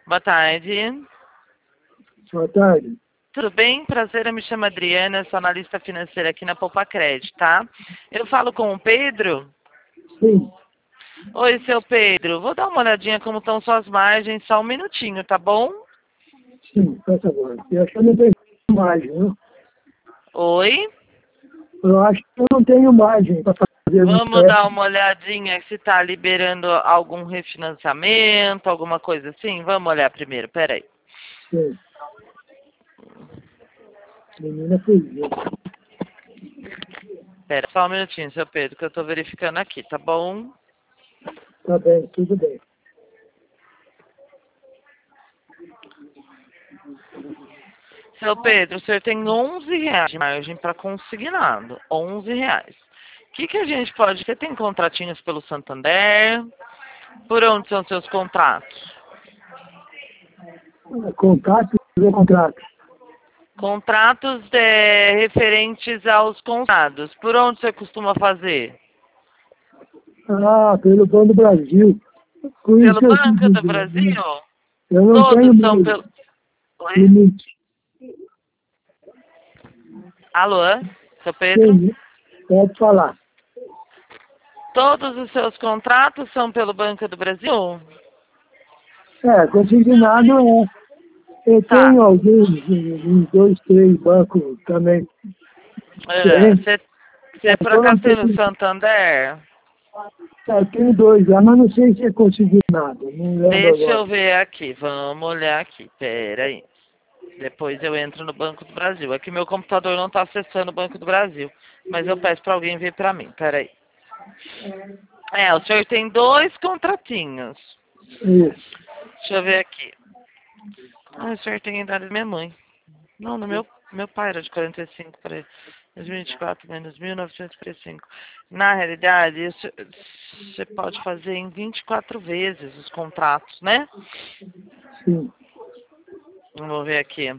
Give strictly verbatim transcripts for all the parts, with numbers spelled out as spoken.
Boa tarde. Boa tarde. Tudo bem? Prazer, eu me chamo Adriana, sou analista financeira aqui na Poupa Crédito, tá? Eu falo com o Pedro? Sim, Oi, seu Pedro. Vou dar uma olhadinha como estão suas margens, só um minutinho, tá bom? sim, por favor. Eu acho que eu não tenho margem, viu? Oi? Eu acho que eu não tenho margem para fazer um Vamos dar empréstimo. uma olhadinha se está liberando algum refinanciamento, alguma coisa assim? Vamos olhar primeiro, peraí. Sim. Menina fugiu. Pera, só um minutinho, seu Pedro, que eu estou verificando aqui, tá bom? Tá bem, tudo bem. Seu Pedro, o senhor tem onze reais de margem para consignado. onze reais. O que, que a gente pode... Você tem contratinhos pelo Santander? Por onde são seus contratos? Contato e contrato. Contratos é, referentes aos contados. Por onde você costuma fazer? Ah, pelo Banco do Brasil. Com isso Pelo que eu te Banco do digo, né? Brasil? Eu não tenho Todos são mais pelo... Oi? limite. Alô? Seu Pedro? Sim, pode falar. Todos os seus contratos são pelo Banco do Brasil? É, consignado é. Eu Tá. tenho alguns, uns dois, três bancos também É, diferentes. Você É, você por só não acaso tem no tenho, Santander? é, tenho dois lá, mas não sei se é consignado. Não lembro Deixa agora. eu ver aqui. Vamos olhar aqui. Pera aí. Depois eu entro no Banco do Brasil. Aqui meu computador não está acessando o Banco do Brasil. Mas eu peço para alguém vir para mim. Pera aí. É, o senhor tem dois contratinhos. Isso. Deixa eu ver aqui. Ah, o senhor tem a idade da minha mãe. Não, no meu, meu pai era de quarenta e cinco, peraí. dois mil e vinte e quatro menos mil novecentos e quarenta e cinco. Na realidade, isso você pode fazer em vinte e quatro vezes os contratos, né? Sim. Vamos ver aqui.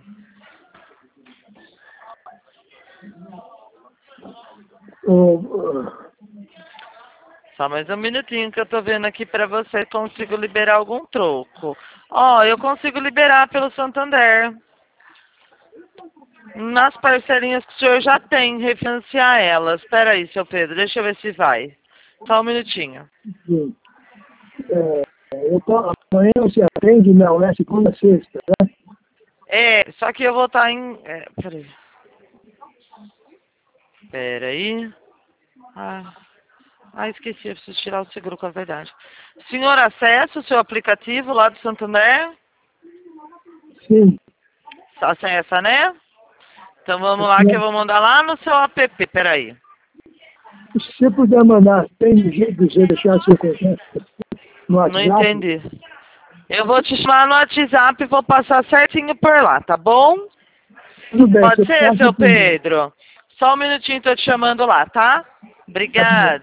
O, o- Só mais um minutinho que eu tô vendo aqui pra você. Consigo liberar algum troco. Ó, eu consigo liberar pelo Santander. Nas parcelinhas que o senhor já tem, refinanciar elas. Espera aí, seu Pedro, deixa eu ver se vai. Só um minutinho. sim. É, eu tô, amanhã você atende, não, é segunda, sexta, né? É, só que eu vou estar em... É, peraí. Peraí. Ah, ah, esqueci, eu preciso tirar o seguro com a verdade. Senhor, acessa o seu aplicativo lá do Santander? Sim. Acessa, né? Então vamos lá que eu vou mandar lá no seu app. Peraí. Se você puder mandar, tem jeito de você deixar seu contato no Não WhatsApp? entendi. Eu vou te chamar no WhatsApp e vou passar certinho por lá, tá bom? Tudo bem, Pode você ser, passa seu por mim. Pedro? Só um minutinho, tô te chamando lá, tá? Tá bom. Obrigada.